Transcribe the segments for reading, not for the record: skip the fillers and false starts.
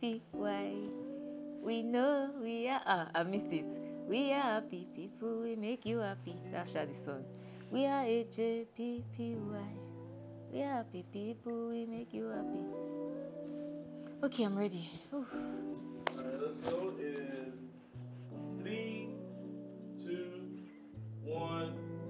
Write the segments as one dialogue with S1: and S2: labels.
S1: Why? We know we are. I missed it. We are happy people. We make you happy. That's Shadi song. We are HAPPY. We are happy people. We make you happy. Okay, I'm ready. Oof.
S2: Alright, let's go in 3, 2, 1.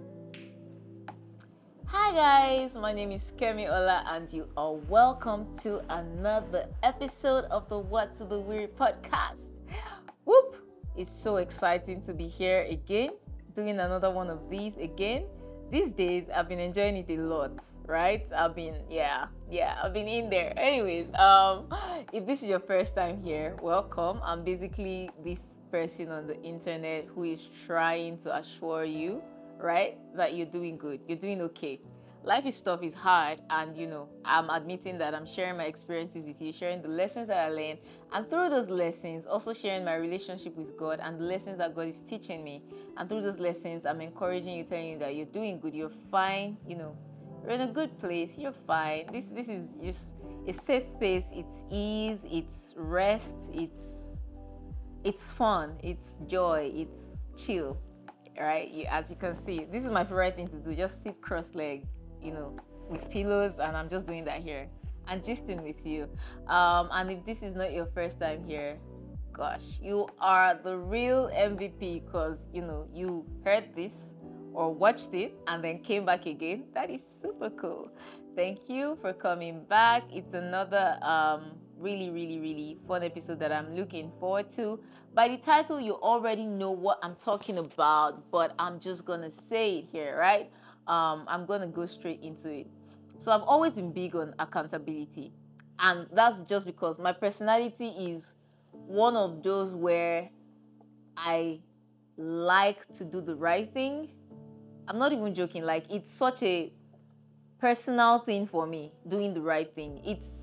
S1: Hi guys, my name is Kemi Ola and you are welcome to another episode of the What to the Weird podcast. Whoop! It's so exciting to be here again, doing another one of these again. These days I've been enjoying it a lot, right? I've been in there. Anyways, if this is your first time here, welcome. I'm basically this person on the internet who is trying to assure you, right, that you're doing good, you're doing okay. Life is tough, is hard, and I'm admitting that I'm sharing my experiences with you, sharing the lessons that I learned, and through those lessons also sharing my relationship with God and the lessons that God is teaching me. And through those lessons I'm encouraging you, telling you that you're doing good, you're fine, you're in a good place, you're fine. This is just a safe space. It's ease, it's rest, it's fun, it's joy, it's chill, right? As you can see, this is my favorite thing to do, just sit cross-legged, with pillows, and I'm just doing that here and gisting with you. And if this is not your first time here, gosh, you are the real MVP, because you heard this or watched it and then came back again. That is super cool. Thank you for coming back. It's another really, really, really fun episode that I'm looking forward to. By the title, you already know what I'm talking about, but I'm just gonna say it here, right? I'm gonna go straight into it. So I've always been big on accountability, and that's just because my personality is one of those where I like to do the right thing. I'm not even joking. Like, it's such a personal thing for me, doing the right thing.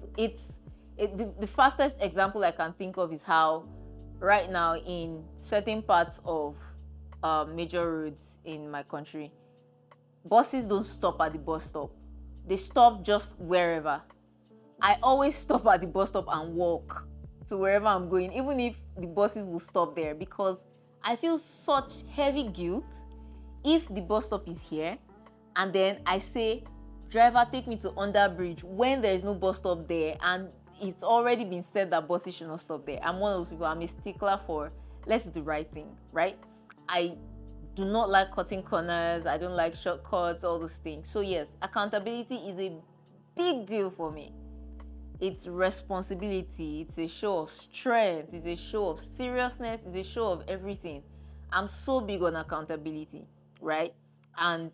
S1: The fastest example I can think of is how right now in certain parts of major roads in my country, buses don't stop at the bus stop. They stop just wherever. I always stop at the bus stop and walk to wherever I'm going, even if the buses will stop there, because I feel such heavy guilt if the bus stop is here and then I say, driver, take me to Underbridge, when there is no bus stop there and it's already been said that buses should not stop there. I'm one of those people. I'm a stickler for let's do the right thing, right? I do not like cutting corners. I don't like shortcuts, all those things. So yes, accountability is a big deal for me. It's responsibility. It's a show of strength. It's a show of seriousness. It's a show of everything. I'm so big on accountability, right? And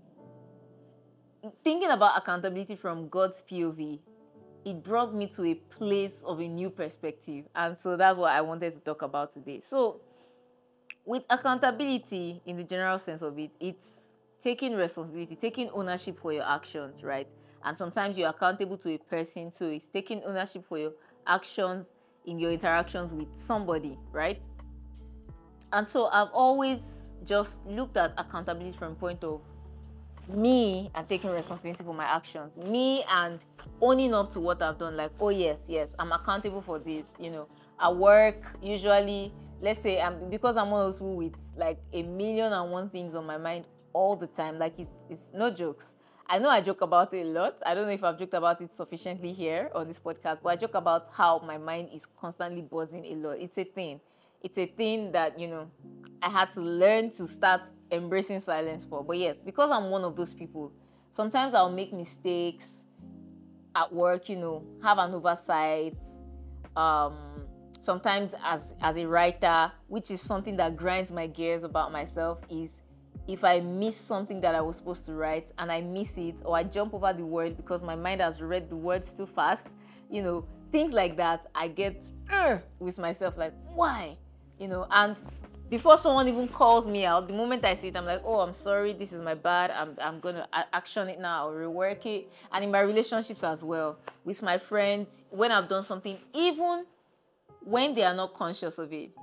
S1: thinking about accountability from God's POV, it brought me to a place of a new perspective. And so that's what I wanted to talk about today. So with accountability, in the general sense of it, it's taking responsibility, taking ownership for your actions, right? And sometimes you're accountable to a person, so it's taking ownership for your actions in your interactions with somebody, right? And so I've always just looked at accountability from a point of me and taking responsibility for my actions, me and owning up to what I've done. Like, oh yes, I'm accountable for this. At work, usually, let's say because I'm one of those people with like 1,000,001 things on my mind all the time. Like, it's no jokes. I know I joke about it a lot. I don't know if I've joked about it sufficiently here on this podcast, but I joke about how my mind is constantly buzzing a lot. It's a thing. It's a thing that I had to learn to start embracing silence for. But yes, because I'm one of those people, sometimes I'll make mistakes at work, have an oversight. Sometimes as a writer, which is something that grinds my gears about myself, is if I miss something that I was supposed to write and I miss it, or I jump over the word because my mind has read the words too fast, things like that, I get with myself, like, why? And before someone even calls me out, the moment I see it, I'm like, oh, I'm sorry, this is my bad, I'm gonna action it now, or rework it. And in my relationships as well, with my friends, when I've done something, even when they are not conscious of it,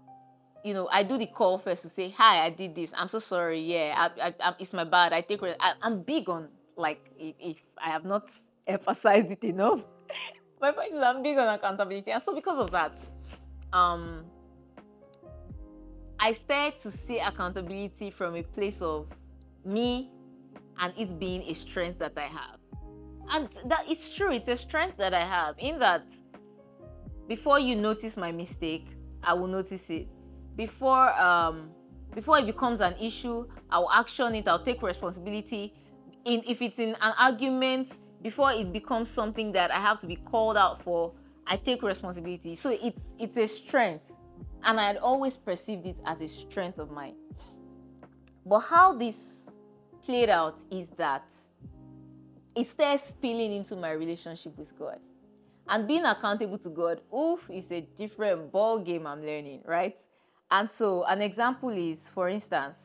S1: I do the call first to say, hi, I did this, I'm so sorry, yeah, it's my bad, I take credit. I'm big on, like, if I have not emphasized it enough, My point is I'm big on accountability. And so because of that, I started to see accountability from a place of me and it being a strength that I have. And that it's true, it's a strength that I have, in that before you notice my mistake, I will notice it. Before it becomes an issue, I'll action it, I'll take responsibility. If it's in an argument, before it becomes something that I have to be called out for, I take responsibility. So it's a strength. And I had always perceived it as a strength of mine. But how this played out is that it started spilling into my relationship with God. And being accountable to God, is a different ball game I'm learning, right? And so an example is, for instance,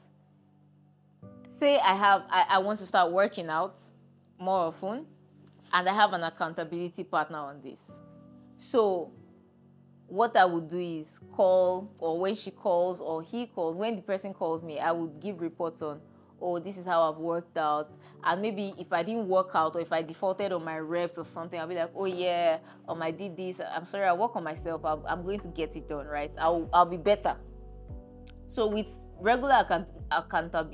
S1: say I want to start working out more often, and I have an accountability partner on this. So what I would do is call, or when she calls or he calls, when the person calls me, I would give reports on, this is how I've worked out. And maybe if I didn't work out, or if I defaulted on my reps or something, I'll be like, I did this. I'm sorry, I work on myself. I'm going to get it done, right? I'll be better. So with regular accountability,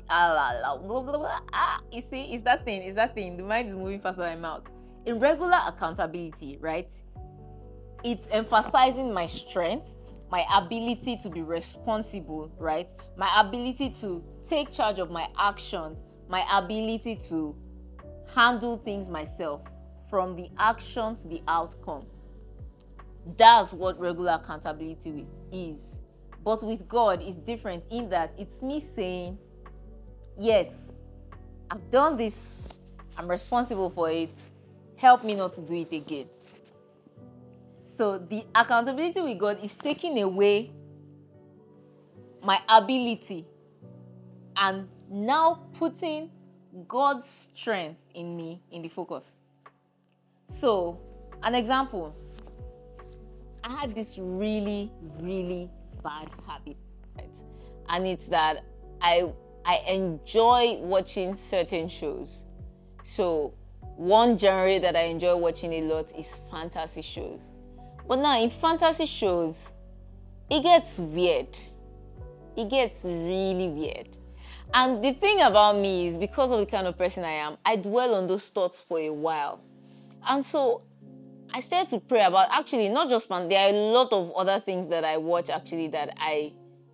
S1: you see, it's that thing. The mind is moving faster than my mouth. In regular accountability, right? It's emphasizing my strength, my ability to be responsible, right? My ability to take charge of my actions, my ability to handle things myself, from the action to the outcome. That's what regular accountability is. But with God, it's different in that it's me saying, yes, I've done this, I'm responsible for it, help me not to do it again. So the accountability with God is taking away my ability and now putting God's strength in me in the focus. So, an example, I had this really, really bad habit, right? And it's that I enjoy watching certain shows. So, one genre that I enjoy watching a lot is fantasy shows. But now in fantasy shows, it gets weird. It gets really weird. And the thing about me is, because of the kind of person I am, I dwell on those thoughts for a while. And so I started to pray about, actually, not just there are a lot of other things that I watch actually that I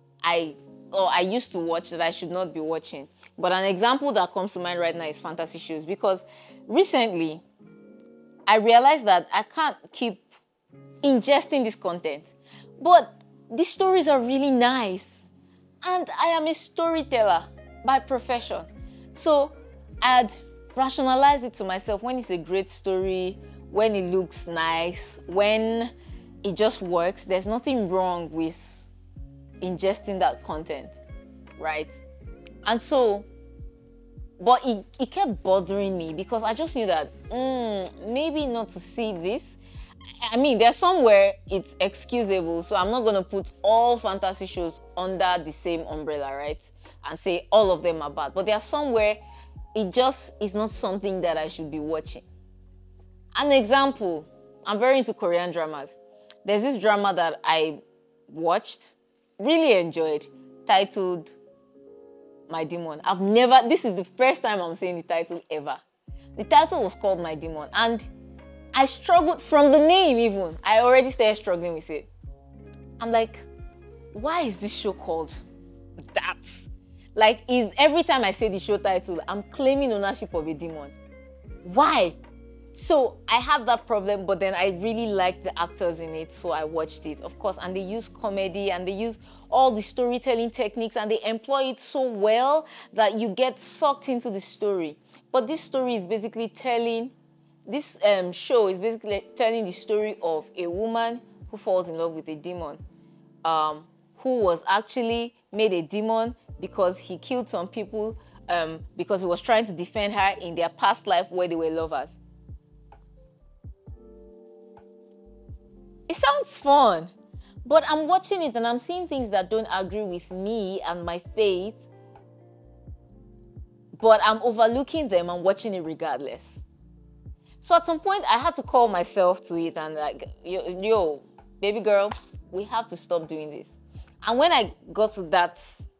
S1: used to watch that I should not be watching. But an example that comes to mind right now is fantasy shows, because recently I realized that I can't keep ingesting this content. But these stories are really nice. And I am a storyteller by profession. So I'd rationalize it to myself when it's a great story, when it looks nice, when it just works. There's nothing wrong with ingesting that content, right? And so, but it kept bothering me, because I just knew that maybe not to see this. I mean, there's somewhere it's excusable, so I'm not going to put all fantasy shows under the same umbrella, right? And say all of them are bad. But there's somewhere it just is not something that I should be watching. An example, I'm very into Korean dramas. There's this drama that I watched, really enjoyed, titled My Demon. This is the first time I'm saying the title ever. The title was called My Demon, and I struggled from the name even. I already started struggling with it. I'm like, why is this show called that? Like, every time I say the show title, I'm claiming ownership of a demon. Why? So I have that problem, but then I really like the actors in it, so I watched it, of course. And they use comedy, and they use all the storytelling techniques, and they employ it so well that you get sucked into the story. But this story is basically this show is basically telling the story of a woman who falls in love with a demon, who was actually made a demon because he killed some people, because he was trying to defend her in their past life where they were lovers. It sounds fun, but I'm watching it and I'm seeing things that don't agree with me and my faith, but I'm overlooking them and watching it regardless. So at some point, I had to call myself to it and like, yo, baby girl, we have to stop doing this. And when I got to that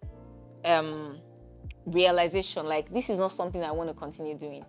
S1: realization, like, this is not something I want to continue doing,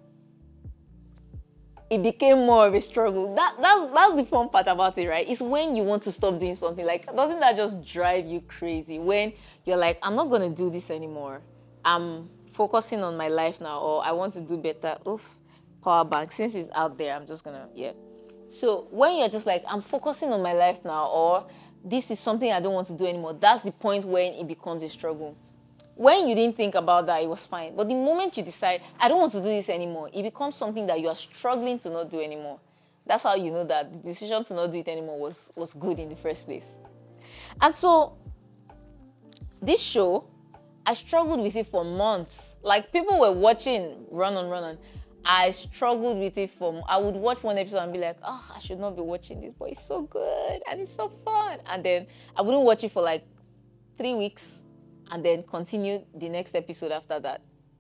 S1: it became more of a struggle. That's the fun part about it, right? It's when you want to stop doing something. Like, doesn't that just drive you crazy? When you're like, I'm not going to do this anymore. I'm focusing on my life now, or I want to do better. Oof, power bank. Since it's out there, I'm just going to, yeah. So when you're just like, I'm focusing on my life now, or this is something I don't want to do anymore, that's the point when it becomes a struggle. When you didn't think about that, it was fine. But the moment you decide, I don't want to do this anymore, it becomes something that you are struggling to not do anymore. That's how you know that the decision to not do it anymore was good in the first place. And so, this show, I struggled with it for months. Like, people were watching Run On. I struggled with it I would watch one episode and be like, oh, I should not be watching this, but it's so good and it's so fun. And then I wouldn't watch it for like 3 weeks. And then continue the next episode after that.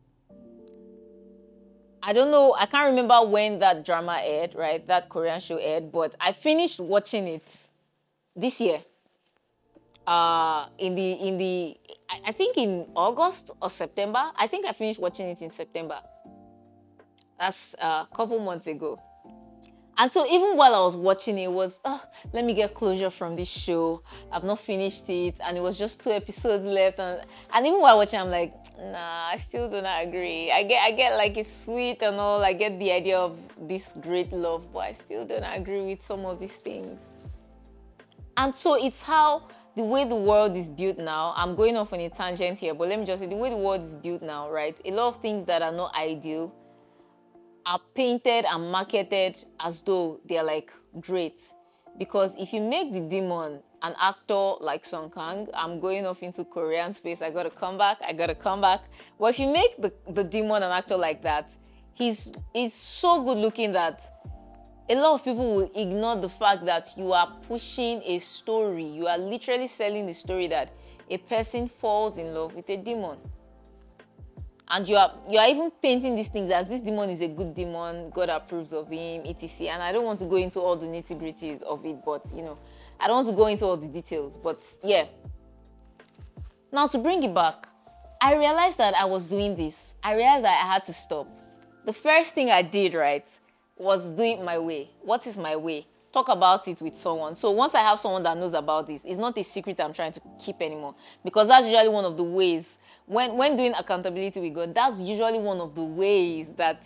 S1: I don't know, I can't remember when that drama aired, right? That Korean show aired, but I finished watching it this year. I think in August or September. I think I finished watching it in September. That's a couple months ago. And so even while I was watching it, was, let me get closure from this show. I've not finished it. And it was just 2 episodes left. And even while watching, I'm like, nah, I still do not agree. I get like it's sweet and all. I get the idea of this great love, but I still don't agree with some of these things. And so it's how the way the world is built now. I'm going off on a tangent here, but let me just say the way the world is built now, right? A lot of things that are not ideal are painted and marketed as though they're like great. Because if you make the demon an actor like Song Kang, I'm going off into Korean space, I gotta come back. But if you make the demon an actor like that, he's so good looking that a lot of people will ignore the fact that you are pushing a story. You are literally selling the story that a person falls in love with a demon. And you are even painting these things as this demon is a good demon, God approves of him, etc. And I don't want to go into all the nitty-gritties of it, but, I don't want to go into all the details. But, yeah. Now, to bring it back, I realized that I was doing this. I realized that I had to stop. The first thing I did, right, was do it my way. What is my way? Talk about it with someone. So once I have someone that knows about this, it's not a secret I'm trying to keep anymore. Because that's usually one of the ways, when doing accountability with God, that's usually one of the ways that,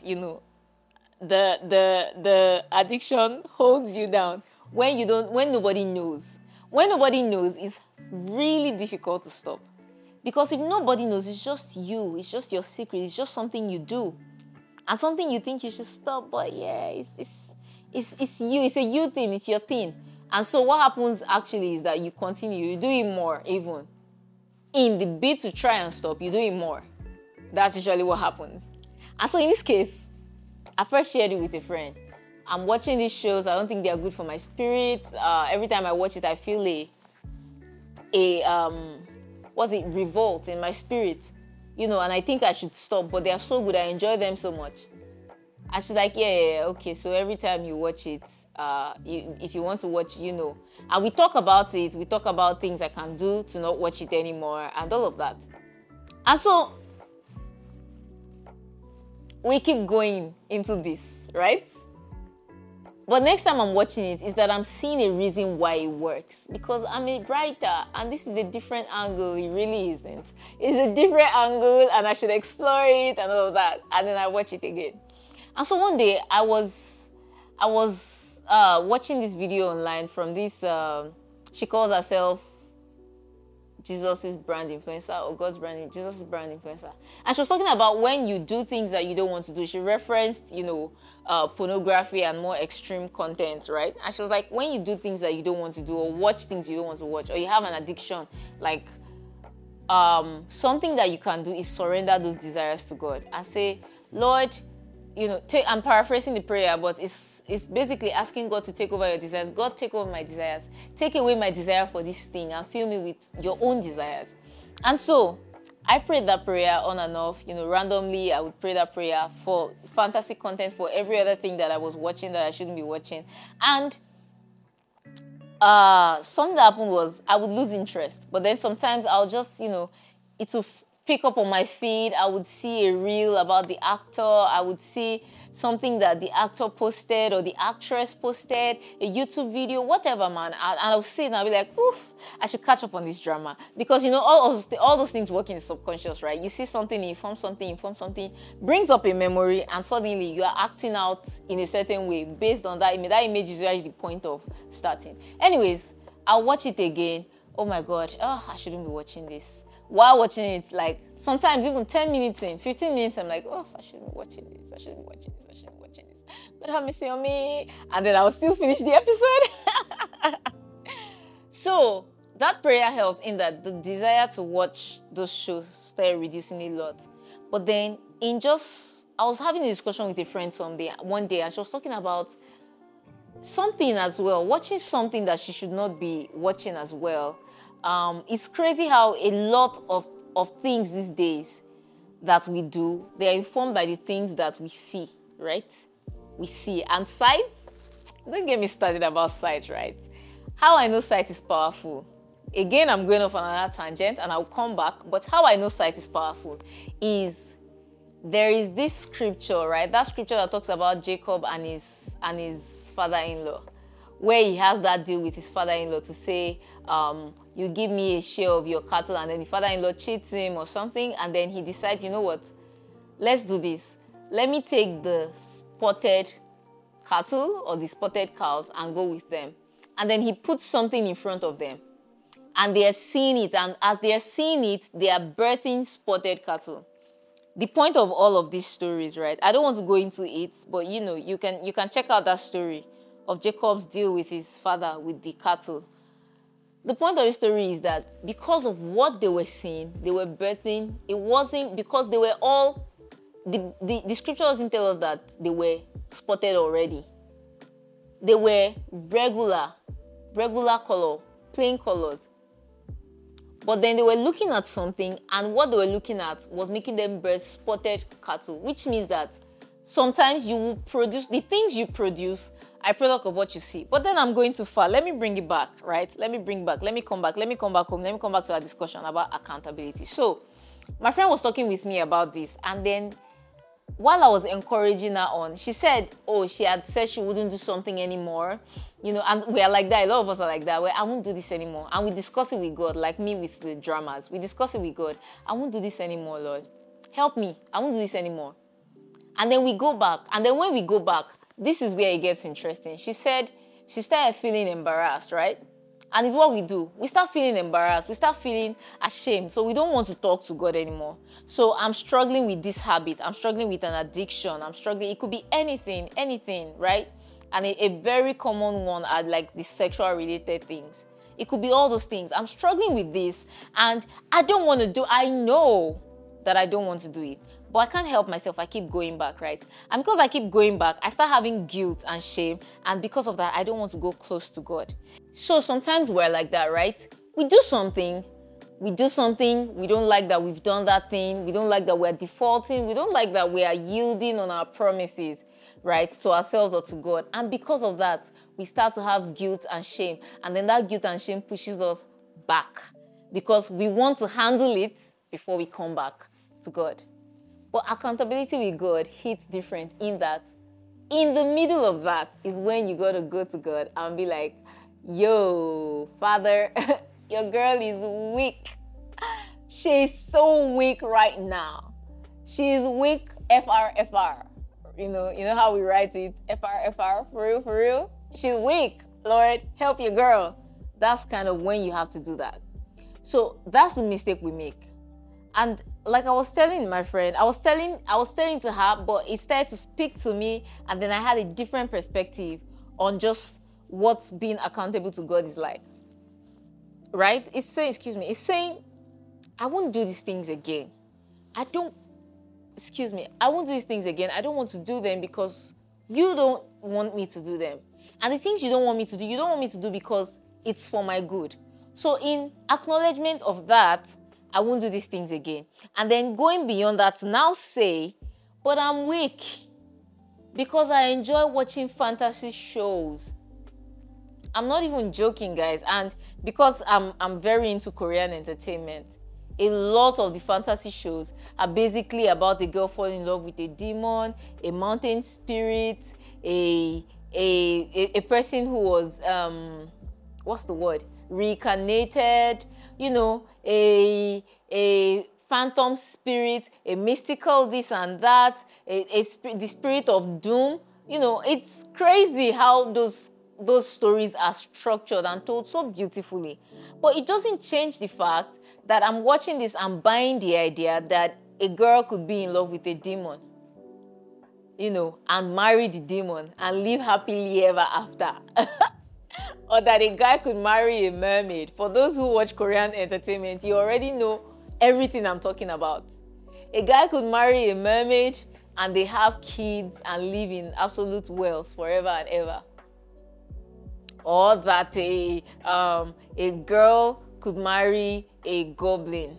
S1: the addiction holds you down. When nobody knows. When nobody knows, it's really difficult to stop. Because if nobody knows, it's just you. It's just your secret. It's just something you do. And something you think you should stop, but yeah, it's you. It's a you thing. It's your thing. And so what happens actually is that you continue. You do it more even. In the bid to try and stop, you do it more. That's usually what happens. And so in this case, I first shared it with a friend. I'm watching these shows. I don't think they are good for my spirit. Every time I watch it, I feel revolt in my spirit. And I think I should stop, but they are so good. I enjoy them so much. And she's like, yeah, okay. So every time you watch it, if you want to watch, and we talk about it. We talk about things I can do to not watch it anymore and all of that. And so we keep going into this, right? But next time I'm watching it, is that I'm seeing a reason why it works. Because I'm a writer, and this is a different angle. It really isn't. It's a different angle, and I should explore it and all of that. And then I watch it again. And so one day, I was watching this video online from this, she calls herself Jesus' brand influencer, or God's brand, Jesus' brand influencer. And she was talking about when you do things that you don't want to do. She referenced, pornography and more extreme content, right? And she was like, when you do things that you don't want to do, or watch things you don't want to watch, or you have an addiction, like, something that you can do is surrender those desires to God and say, Lord, I'm paraphrasing the prayer, but it's basically asking God to take over your desires. God, take over my desires. Take away my desire for this thing and fill me with your own desires. And so I prayed that prayer on and off, randomly. I would pray that prayer for fantasy content, for every other thing that I was watching that I shouldn't be watching. And something that happened was I would lose interest. But then sometimes I'll just, it will pick up on my feed. I would see a reel about the actor. I would see something that the actor posted or the actress posted, a YouTube video, whatever, man. And I'll see it and I'll be like, oof, I should catch up on this drama. Because, all those things work in the subconscious, right? You see something, inform something, brings up a memory, and suddenly you are acting out in a certain way based on that image. That image is usually the point of starting. Anyways, I'll watch it again. Oh my God, I shouldn't be watching this. While watching it, like sometimes even 10 minutes in, 15 minutes, I'm like, oh, I shouldn't be watching this. God have mercy on me. And then I'll still finish the episode. So that prayer helped in that the desire to watch those shows started reducing a lot. But then I was having a discussion with a friend one day, and she was talking about something as well, watching something that she should not be watching as well. It's crazy how a lot of things these days that we do, they're informed by the things that we see, right? We see. And sight, don't get me started about sight, right? How I know sight is powerful. Again, I'm going off on another tangent and I'll come back. But how I know sight is powerful is there is this scripture, right? That scripture that talks about Jacob and his father-in-law, where he has that deal with his father-in-law to say, you give me a share of your cattle, and then the father-in-law cheats him or something, and then he decides, you know what, let's do this. Let me take the spotted cattle or the spotted cows and go with them. And then he puts something in front of them. And they are seeing it, and as they are seeing it, they are birthing spotted cattle. The point of all of these stories, right? I don't want to go into it, but you can check out that story of Jacob's deal with his father with the cattle. The point of the story is that because of what they were seeing, they were birthing. It wasn't because they were all, the scripture doesn't tell us that they were spotted already. They were regular color, plain colors. But then they were looking at something, and what they were looking at was making them birth spotted cattle, which means that sometimes you will produce, the things you produce are a product of what you see. But then I'm going too far. Let me bring it back, right? Let me come back home. Let me come back to our discussion about accountability. So my friend was talking with me about this, and then while I was encouraging her on, she said, she had said she wouldn't do something anymore, and we are like that. A lot of us are like that, where I won't do this anymore. And we discuss it with God, like me with the dramas. We discuss it with God. I won't do this anymore, Lord. Help me. I won't do this anymore. And then we go back. And then when we go back, this is where it gets interesting. She said she started feeling embarrassed, right? And it's what we do. We start feeling embarrassed. We start feeling ashamed. So we don't want to talk to God anymore. So I'm struggling with this habit. I'm struggling with an addiction. I'm struggling. It could be anything, right? And a very common one are like the sexual related things. It could be all those things. I'm struggling with this and I don't want to do. I know that I don't want to do it. But I can't help myself. I keep going back, right? And because I keep going back, I start having guilt and shame. And because of that, I don't want to go close to God. So sometimes we're like that, right? We do something. We don't like that we've done that thing. We don't like that we're defaulting. We don't like that we are yielding on our promises, right? To ourselves or to God. And because of that, we start to have guilt and shame. And then that guilt and shame pushes us back. Because we want to handle it before we come back to God. But accountability with God hits different in that in the middle of that is when you got to go to God and be like, yo, Father, your girl is weak. She's so weak right now. She's weak, FR. You know how we write it, FR, for real. She's weak. Lord, help your girl. That's kind of when you have to do that. So that's the mistake we make. And like I was telling my friend, I was telling to her, but it started to speak to me, and then I had a different perspective on just what being accountable to God is like. Right? It's saying, I won't do these things again. I won't do these things again. I don't want to do them because you don't want me to do them. And the things you don't want me to do, you don't want me to do because it's for my good. So in acknowledgement of that, I won't do these things again. And then going beyond that to now say, but I'm weak because I enjoy watching fantasy shows. I'm not even joking, guys. And because I'm very into Korean entertainment, a lot of the fantasy shows are basically about a girl falling in love with a demon, a mountain spirit, a person who was what's the word? Reincarnated, a phantom spirit, a mystical this and that, the spirit of doom. It's crazy how those stories are structured and told so beautifully. But it doesn't change the fact that I'm watching this and buying the idea that a girl could be in love with a demon, and marry the demon and live happily ever after. Or that a guy could marry a mermaid. For those who watch Korean entertainment, you already know everything I'm talking about. A guy could marry a mermaid and they have kids and live in absolute wealth forever and ever. Or that a girl could marry a goblin.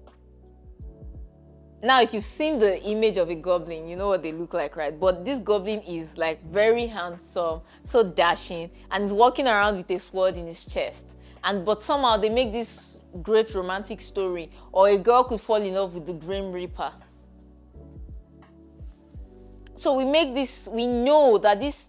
S1: Now, if you've seen the image of a goblin, you know what they look like, right? But this goblin is like very handsome, so dashing, and is walking around with a sword in his chest. But somehow they make this great romantic story. Or a girl could fall in love with the Grim Reaper. So we know that this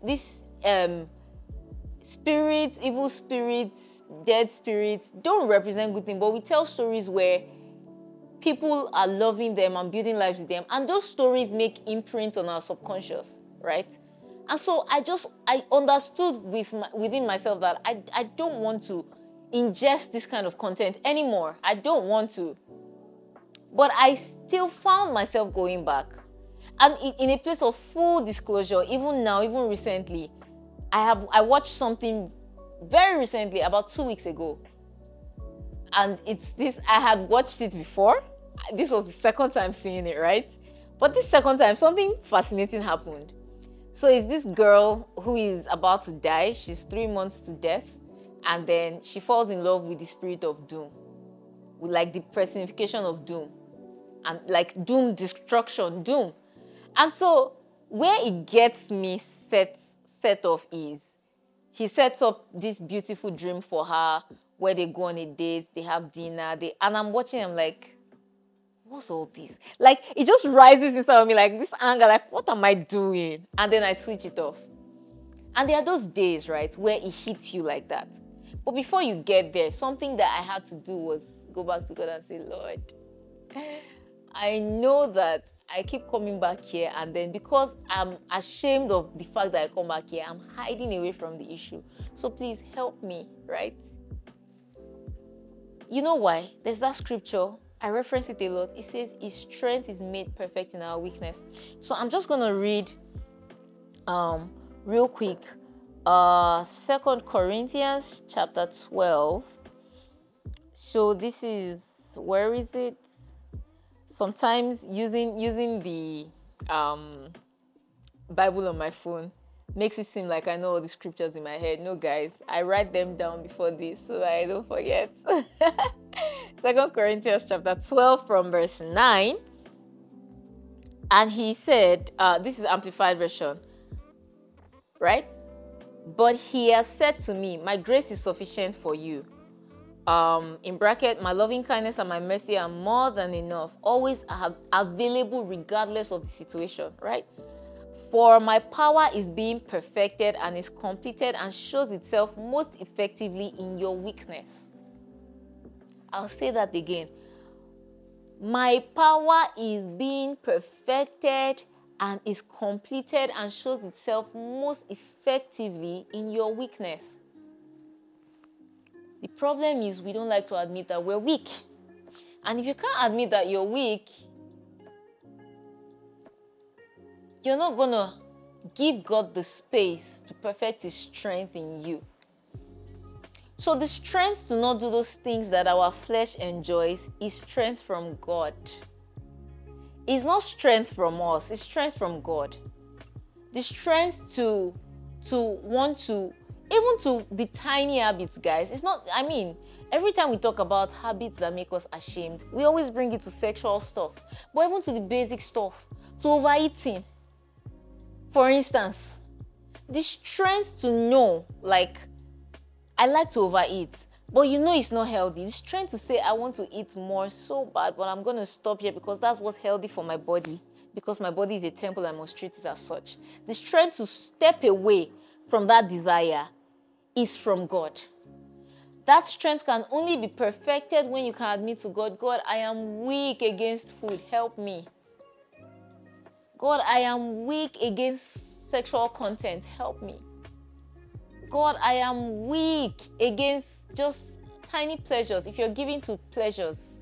S1: spirits, evil spirits, dead spirits don't represent good things, but we tell stories where people are loving them and building lives with them, and those stories make imprints on our subconscious, right? And so I understood within myself that I don't want to ingest this kind of content anymore. I don't want to. But I still found myself going back. And in a place of full disclosure, even now, even recently, I watched something very recently, about 2 weeks ago. And it's this, I had watched it before. This was the second time seeing it, right? But this second time, something fascinating happened. So it's this girl who is about to die. She's 3 months to death. And then she falls in love with the spirit of doom. With like the personification of doom. And like doom, destruction, doom. And so where it gets me set off is, he sets up this beautiful dream for her where they go on a date, they have dinner, and I'm watching, I'm like, what's all this? Like, it just rises inside of me, like this anger, like, what am I doing? And then I switch it off. And there are those days, right, where it hits you like that. But before you get there, something that I had to do was go back to God and say, Lord, I know that I keep coming back here, and then because I'm ashamed of the fact that I come back here, I'm hiding away from the issue. So please help me, right? You know why? There's that scripture. I reference it a lot. It says, His strength is made perfect in our weakness. So I'm just going to read real quick 2 Corinthians chapter 12. So this is, where is it? Sometimes using the Bible on my phone makes it seem like I know all the scriptures in my head. No, guys, I write them down before this so that I don't forget. 2 Corinthians chapter 12 from verse 9. And he said, this is Amplified Version, right? But he has said to me, my grace is sufficient for you. In bracket, my loving kindness and my mercy are more than enough, always available regardless of the situation, right? For my power is being perfected and is completed and shows itself most effectively in your weakness. I'll say that again. My power is being perfected and is completed and shows itself most effectively in your weakness. The problem is we don't like to admit that we're weak. And if you can't admit that you're weak, you're not going to give God the space to perfect His strength in you. So the strength to not do those things that our flesh enjoys is strength from God. It's not strength from us, it's strength from God. The strength to want to, even to the tiny habits, guys. It's not, Every time we talk about habits that make us ashamed, we always bring it to sexual stuff, but even to the basic stuff, to overeating. For instance, the strength to know, like, I like to overeat, but you know it's not healthy. The strength to say, I want to eat more so bad, but I'm going to stop here because that's what's healthy for my body, because my body is a temple, I must treat it as such. The strength to step away from that desire is from God. That strength can only be perfected when you can admit to God, God, I am weak against food, help me. God, I am weak against sexual content, help me. God, I am weak against just tiny pleasures. If you're giving to pleasures,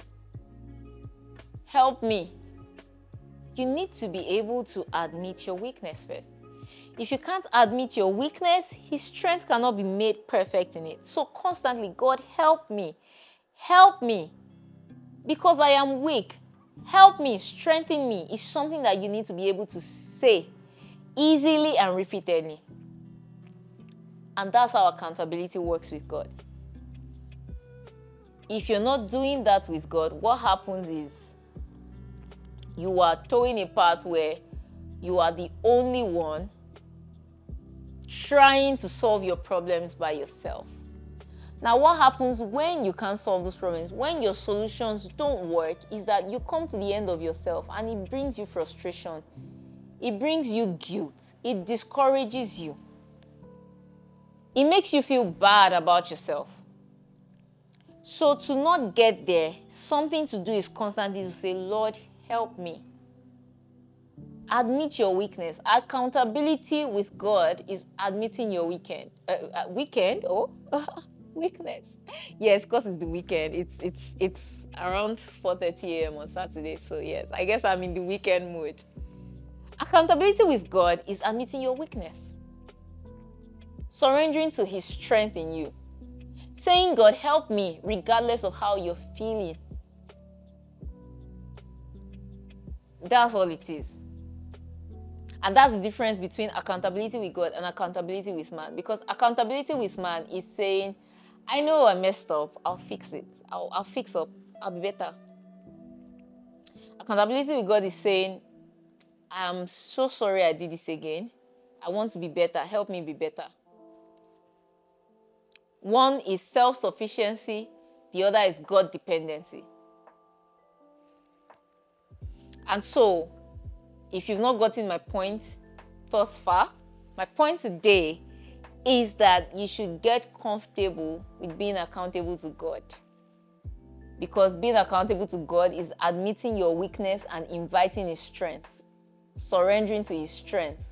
S1: help me. You need to be able to admit your weakness first. If you can't admit your weakness, His strength cannot be made perfect in it. So constantly, God, help me. Help me. Because I am weak. Help me, strengthen me is something that you need to be able to say easily and repeatedly. And that's how accountability works with God. If you're not doing that with God, what happens is you are towing a path where you are the only one trying to solve your problems by yourself. Now, what happens when you can't solve those problems, when your solutions don't work, is that you come to the end of yourself and it brings you frustration. It brings you guilt. It discourages you. It makes you feel bad about yourself. So to not get there, something to do is constantly to say, Lord, help me. Admit your weakness. Accountability with God is admitting your weekend. Weakness. Yes, because it's the weekend. It's around 4:30 a.m. on Saturday. So yes, I guess I'm in the weekend mood. Accountability with God is admitting your weakness. Surrendering to His strength in you. Saying, God, help me, regardless of how you're feeling. That's all it is. And that's the difference between accountability with God and accountability with man. Because accountability with man is saying, I know I messed up, I'll fix it. I'll fix up, I'll be better. Accountability with God is saying, I'm so sorry I did this again. I want to be better, help me be better. One is self-sufficiency, the other is God dependency. And so, if you've not gotten my point thus far, my point today is that you should get comfortable with being accountable to God. Because being accountable to God is admitting your weakness and inviting His strength, surrendering to His strength.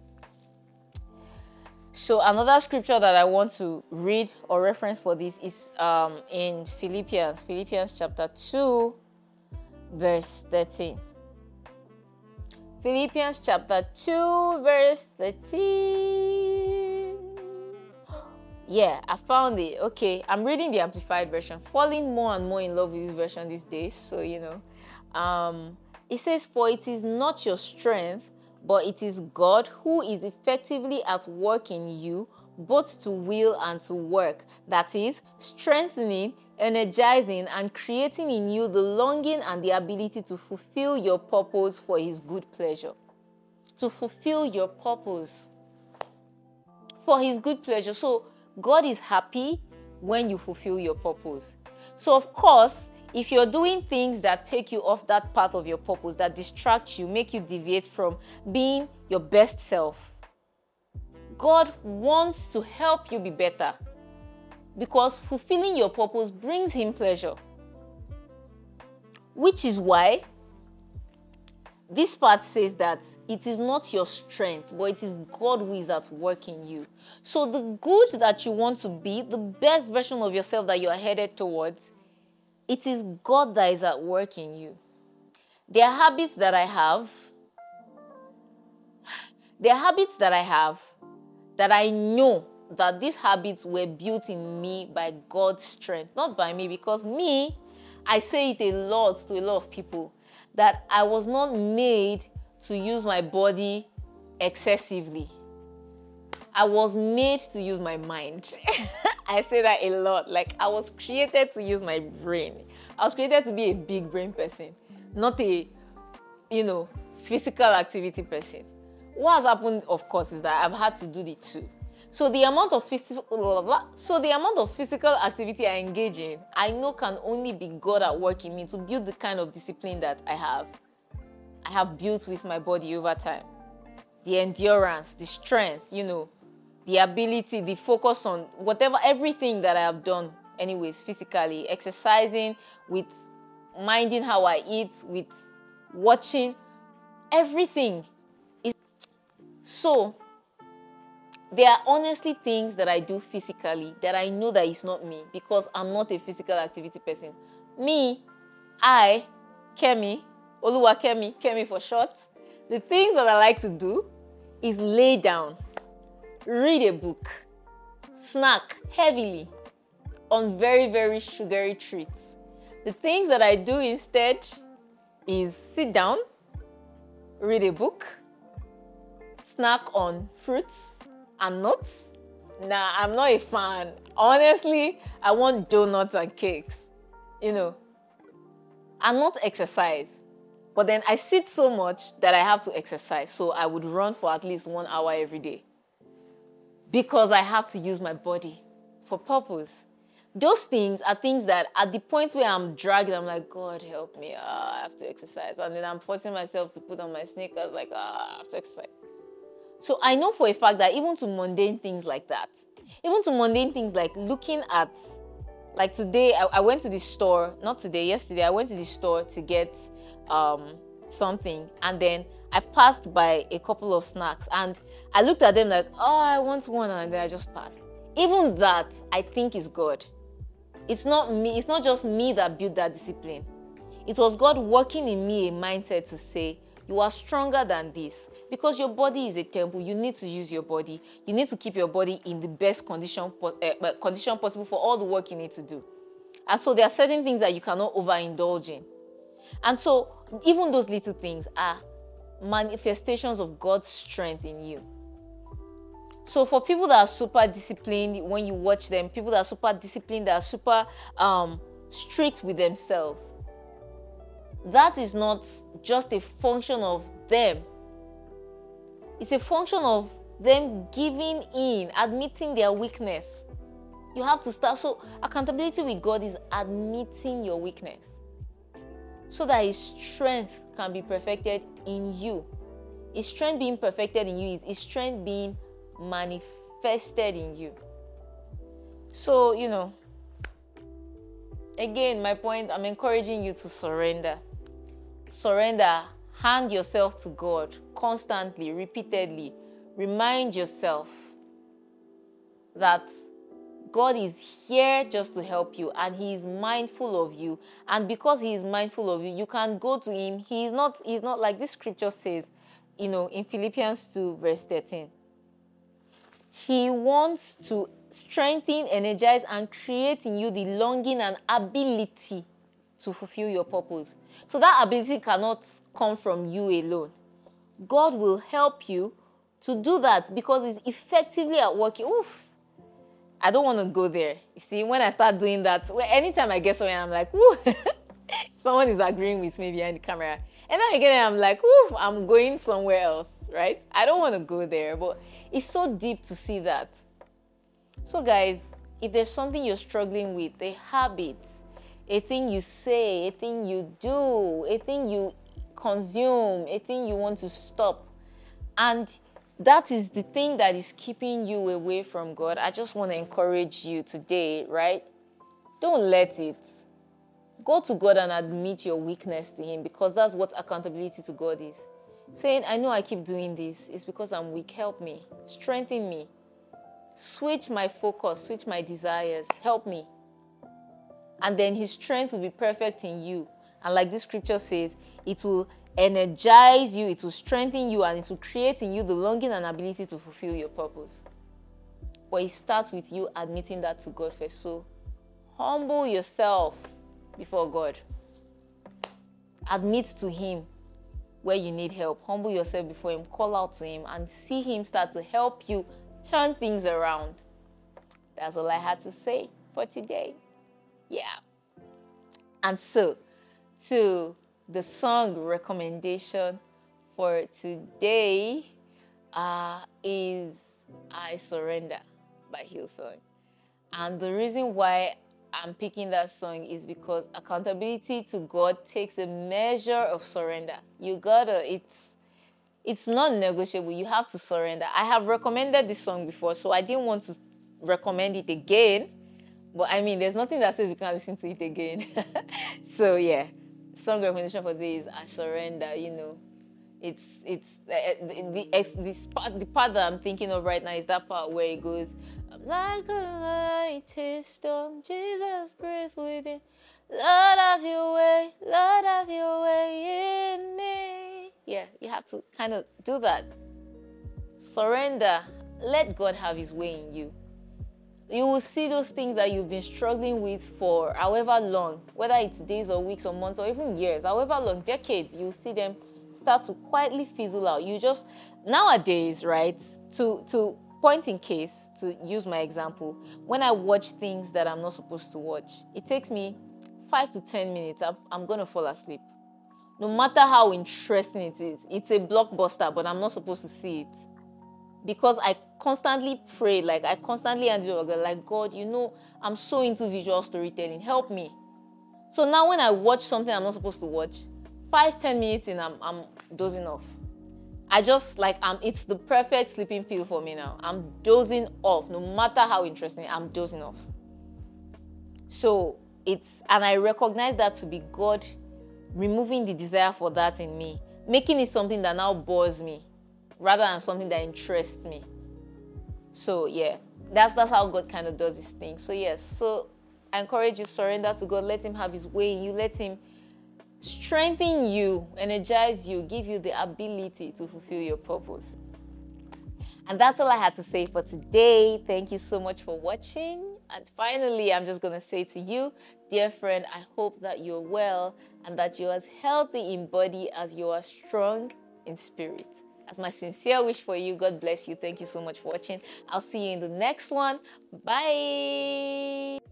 S1: So another scripture that I want to read or reference for this is in Philippians chapter 2, verse 13. Philippians chapter 2, verse 13. Yeah, I found it. Okay, I'm reading the Amplified version. Falling more and more in love with this version these days. So, it says, for it is not your strength, but it is God who is effectively at work in you, both to will and to work. That is, strengthening, energizing, and creating in you the longing and the ability to fulfill your purpose for His good pleasure. To fulfill your purpose for His good pleasure. So, God is happy when you fulfill your purpose. So, of course, if you're doing things that take you off that path of your purpose, that distract you, make you deviate from being your best self, God wants to help you be better. Because fulfilling your purpose brings Him pleasure. Which is why this part says that it is not your strength, but it is God who is at work in you. So the good that you want to be, the best version of yourself that you are headed towards, it is God that is at work in you. There are habits that I have. That I know that these habits were built in me by God's strength, not by me, because me, I say it a lot to a lot of people, that I was not made to use my body excessively. I was made to use my mind. I say that a lot. Like, I was created to use my brain. I was created to be a big brain person, not a, physical activity person. What has happened, of course, is that I've had to do the two. So the amount of physical activity I engage in, I know can only be God at work in me to build the kind of discipline that I have built with my body over time. The endurance, the strength, the ability, the focus on whatever, everything that I have done anyways, physically, exercising, with minding how I eat, with watching, everything is. So there are honestly things that I do physically that I know that it's not me, because I'm not a physical activity person. Kemi, Oluwakemi, Kemi for short, the things that I like to do is lay down, read a book, snack heavily on very, very sugary treats. The things that I do instead is sit down, read a book, snack on fruits and nuts. Nah, I'm not a fan. Honestly, I want donuts and cakes. I'm not exercise. But then I sit so much that I have to exercise. So I would run for at least 1 hour every day, because I have to use my body for purpose. Those things are things that at the point where I'm dragged, I'm like, God help me, I have to exercise. And then I'm forcing myself to put on my sneakers, like, I have to exercise. So I know for a fact that even to mundane things like that, even to mundane things like looking at, like today, I went to the store, not today, yesterday, I went to the store to get something, and then I passed by a couple of snacks, and I looked at them like, I want one, and then I just passed. Even that, I think, is God. It's not me. It's not just me that built that discipline. It was God working in me a mindset to say, you are stronger than this, because your body is a temple. You need to use your body. You need to keep your body in the best condition possible for all the work you need to do. And so there are certain things that you cannot overindulge in. And so even those little things are manifestations of God's strength in you. So for people that are super disciplined, when you watch them, people that are super disciplined, that are super strict with themselves, that is not just a function of them. It's a function of them giving in, admitting their weakness. You have to start. So accountability with God is admitting your weakness, so that His strength can be perfected in you. His strength being perfected in you is His strength being manifested in you. So, again, my point, I'm encouraging you to surrender. Surrender. Hand yourself to God constantly, repeatedly. Remind yourself that God is here just to help you, and He is mindful of you. And because He is mindful of you, you can go to Him. He's not like this scripture says, in Philippians 2 verse 13. He wants to strengthen, energize, and create in you the longing and ability to fulfill your purpose. So that ability cannot come from you alone. God will help you to do that, because it's effectively at work. I don't want to go there. You see, when I start doing that, anytime I get somewhere, I'm like, woo, someone is agreeing with me behind the camera. And then again, I'm like, woo, I'm going somewhere else, right? I don't want to go there, but it's so deep to see that. So guys, if there's something you're struggling with, a habit, a thing you say, a thing you do, a thing you consume, a thing you want to stop, and that is the thing that is keeping you away from God, I just want to encourage you today, right? Don't let it. Go to God and admit your weakness to Him, because that's what accountability to God is. Saying, I know I keep doing this. It's because I'm weak. Help me. Strengthen me. Switch my focus. Switch my desires. Help me. And then His strength will be perfect in you. And like this scripture says, it will energize you, it will strengthen you, and it will create in you the longing and ability to fulfill your purpose. But it starts with you admitting that to God first. So humble yourself before God. Admit to Him where you need help. Humble yourself before Him. Call out to Him and see Him start to help you turn things around. That's all I had to say for today. Yeah. And so, to the song recommendation for today is I Surrender by Hillsong. And the reason why I'm picking that song is because accountability to God takes a measure of surrender. It's non-negotiable. You have to surrender. I have recommended this song before, so I didn't want to recommend it again. But I mean, there's nothing that says you can't listen to it again. So yeah, song recommendation for this is I Surrender. It's the part that I'm thinking of right now is that part where it goes, I'm like a mighty storm, Jesus breathe within. Lord have your way in me. Yeah, you have to kind of do that. Surrender. Let God have his way in you. You will see those things that you've been struggling with for however long, whether it's days or weeks or months or even years, however long, decades, you'll see them start to quietly fizzle out. You just, nowadays, right, to point in case, to use my example, when I watch things that I'm not supposed to watch, it takes me 5 to 10 minutes, I'm going to fall asleep. No matter how interesting it is, it's a blockbuster, but I'm not supposed to see it. Because I constantly pray, like I constantly hand it over, like, God, I'm so into visual storytelling, help me. So now when I watch something I'm not supposed to watch, 5-10 minutes in, I'm dozing off. It's the perfect sleeping pill for me now. I'm dozing off, no matter how interesting, I'm dozing off. So and I recognize that to be God removing the desire for that in me, making it something that now bores me, rather than something that interests me. So yeah, that's how God kind of does his thing. So yes, so I encourage you, surrender to God, let him have his way in you, let him strengthen you, energize you, give you the ability to fulfill your purpose. And that's all I had to say for today. Thank you so much for watching. And finally, I'm just going to say to you, dear friend, I hope that you're well and that you're as healthy in body as you are strong in spirit. That's my sincere wish for you. God bless you. Thank you so much for watching. I'll see you in the next one. Bye.